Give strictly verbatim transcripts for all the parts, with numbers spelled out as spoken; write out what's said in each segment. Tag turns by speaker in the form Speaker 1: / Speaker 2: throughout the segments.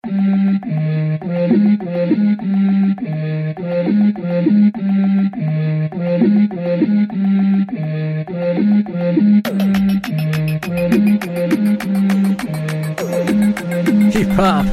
Speaker 1: هیپ هاپ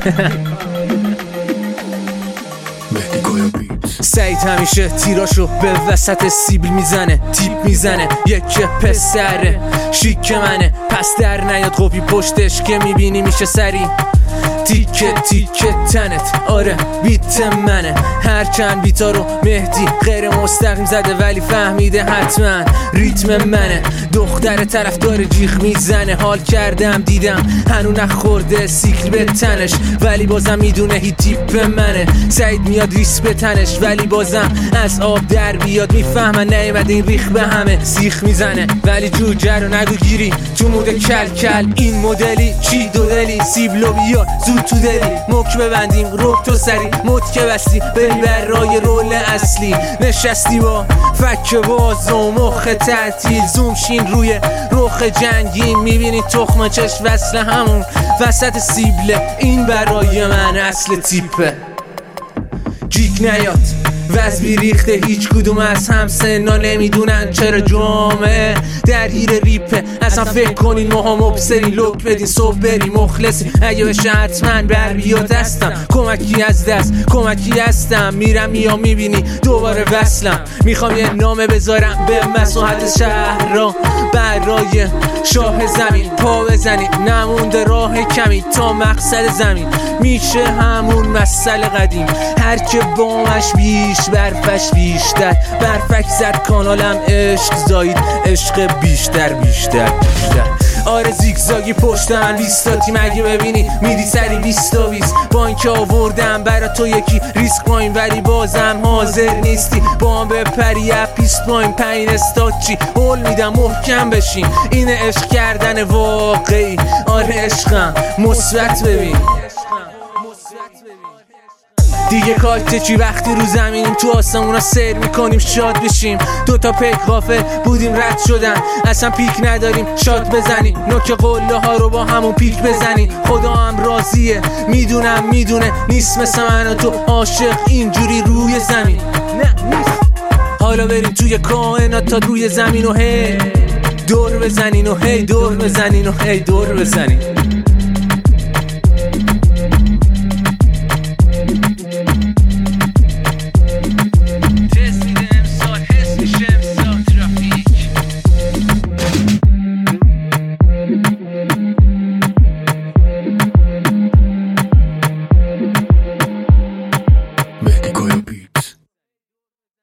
Speaker 1: سعید همیشه تیراشو به وسط سیبل میزنه، تیپ میزنه، یک پسره شیک منه، پس در نیاد قوپی پشتش که میبینی میشه سری تیکه تیکه تنت. آره بیت منه، هرچند بیتا رو مهدی غیر مستقیم زده ولی فهمیده حتما ریتم منه. دختر طرف داره جیغ میزنه، حال کردم دیدم هنو نخورده سیکل به تنش ولی بازم میدونه هی تیپ منه. سعید میاد ریس به تنش ولی بازم از آب در بیاد، میفهمن نیومده این ریخ به همه سیخ میزنه ولی جوجه رو نگو گیری تو مود کل کل. این مدلی چی دو دلی سیبلو بیا زود تو دلی مک ببندیم روک تو سری مد که بستی بری برای رول اصلی. نشستی با فک باز و مخ تعطیل زوم شین روی رخ جنگی، میبینی تخم چش وصل همون وسط سیبله. این برای من اصل تیپه، جیک نیاد وز بیریخته هیچ کدوم از همسنا نمیدونن چرا جامعه درگیر ریپه. اصلا فکر کنین ماها مبصرین لک بدین صبح بری مخلصی اگه بشه حتما بر بیاد هستم کمکی از دست کمکی هستم میرم میام میبینی دوباره وصلم. میخوام یه نامه بذارم به مساحت شهر را برای شاه زمین پا بزنید نمونده راه کمی تا مقصد زمین میشه همون مسئله قدیم هر که بامش بیش برفش بیشتر برفک زد کانالم عشق زاید عشق بیشتر بیشتر بیشتر. آره زیگزاگی پشتم بیستاتی مگه ببینی میدی سری بیست و بیست با اینکه آوردم برا تو یکی ریسک پایین ولی بازم حاضر نیستی با هم بپری پیست پایین پایین استاد چی هول میدم محکم بشین. این عشق کردن واقعی آره عشقم مثبت ببین دیگه کاته چی وقتی رو زمینیم تو آسمونا سیر میکنیم شاد بشیم. دوتا پیک غافل بودیم رد شدن اصلا پیک نداریم شاد بزنیم نوک قله ها رو با همون پیک بزنیم. خدا هم راضیه میدونم میدونه نیست مثل من و تو عاشق اینجوری روی زمین نه نیست. حالا بریم توی کائنات تا روی زمین و هی دور بزنین و هی دور بزنین و هی دور بزنین.